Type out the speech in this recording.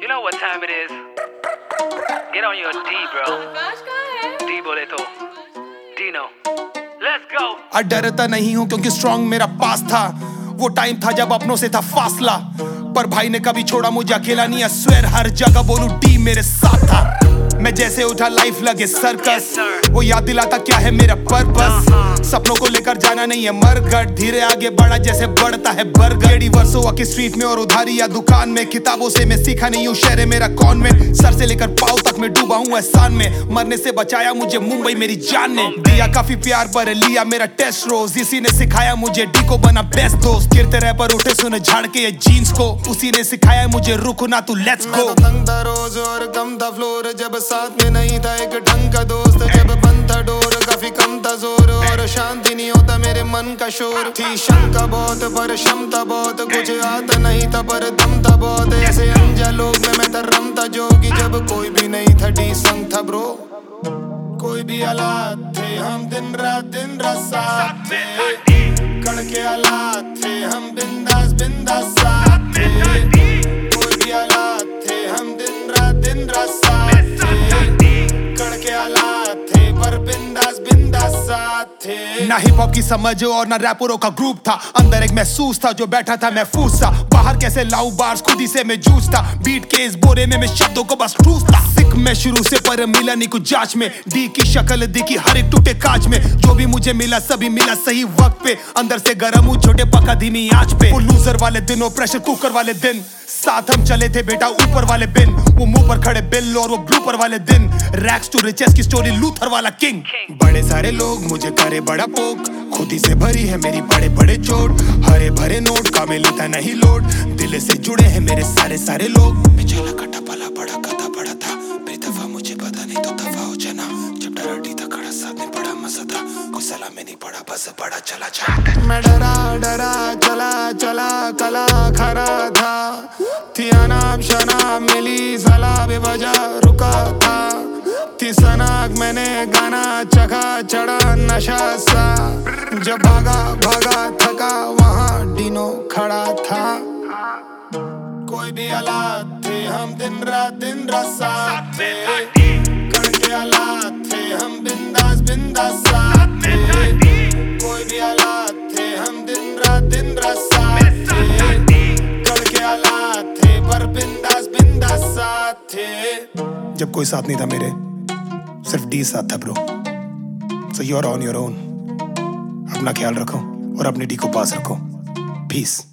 know what time it is. Get on your D, bro. D बोले तो Dino. Let's go. डरता नहीं हूँ क्योंकि स्ट्रॉन्ग मेरा पास था। वो टाइम था जब अपनों से था फासला, पर भाई ने कभी छोड़ा मुझे अकेला नहीं। स्वेर हर जगह बोलूं डी मेरे साथ था। मैं जैसे उठा लाइफ लगे सर्कस, वो याद दिलाता क्या है मेरा पर्पस। सपनों को लेकर जाना नहीं है मरगट, धीरे आगे बढ़ा जैसे बढ़ता है बरगड़। वर्षों की स्ट्रीट में और उधारी या दुकान में, किताबों से मैं सीखा नहीं हूँ शहर मेरा कॉन्वेंट। सर से लेकर पाँव तक मैं डूबा हूँ एहसान में, मरने से बचाया मुझे मुंबई मेरी जान ने। दिया काफी प्यार पर लिया मेरा टेस्ट रोज, इसी ने सिखाया मुझे डी को बना बेस्ट दोस्त। गिरते रह पर उठे सुने झाड़ के ये जीन्स को, उसी ने सिखाया मुझे रुको ना तू लेट्स गो। तंग था रोज और कम था फ्लोर, जब साथ में नहीं था एक ढंग का दोस्त। जब बंद था डोर काफी कम था जोर, और शांति नहीं होता मेरे मन का शोर। थी शंका बहुत पर क्षमता बहुत, कुछ आता नहीं था पर दम था बहुत। ऐसे अनजा लोग में मैं था रमता जोगी, जब कोई भी नहीं था डी संग था ब्रो। कोई भी हालात थे हम दिन रात साथ थे, कण के हालात थे हम बिंदास साथ थे। कोई भी हालात थे हम दिन रात साथ थे, कण के हालात थे पर बिंदास साथ थे। ना हिप हॉप की समझ और ना रैपरों का ग्रुप था, अंदर एक महसूस था जो बैठा था महफूज सा। बाहर कैसे लाऊं बार्स खुद ही से मैं जूझता, बीट के इस बोरे में मैं शब्दों को बस ठूसता। सिख मैं शुरू से पर मिला नहीं कुछ जांच में, डी की शक्ल दिखी हर एक टूटे कांच में। जो भी मुझे मिला सभी मिला सही वक्त पे, अंदर से गर्म हूँ छोटे पका धीमी आंच पे। वो लूजर वाले दिन और प्रेशर कुकर वाले दिन, साथ हम चले थे बेटा ऊपर वाले बिन। वो मुंह पर खड़े बिल और वो ब्लूपर वाले दिन, रैक्स टू रिचेस की स्टोरी लूथर वाला किंग। बड़े सारे लोग मुझे करे बड़ा पोक, खुद ही से भरी है मेरी बड़े चोट। हरे भरे नोट का में लेता नहीं लोड, दिल से जुड़े हैं मेरे सारे लोग। पिछला कटा पला बड़ा कथा बड़ा था, मेरी दफा मुझे पता नहीं तो दफा हो जाना। जब डरा डी था खड़ा साथ में बड़ा मजा था, कोई सलाह में नहीं पड़ा बस बड़ा चला जा। मैं डरा चला कला खरा था, थी अनाब शनाब मिली सलाह बेवजह रुका था। थी सनाक मैंने गाना चखा चढ़ा नशा सा, जब भागा थका वहाँ डीनो खड़ा था। कोई भी हालात थे हम दिन रात साथ थे, कण के हालात थे हम बिंदास साथ थे। कोई भी हालात थे हम दिन रात साथ थे, कण के हालात थे पर बिंदास साथ थे। जब कोई साथ नहीं था मेरे, सिर्फ डी साथ था bro. So you are on your own. अपना ख्याल रखो और अपने डी को पास रखो। पीस।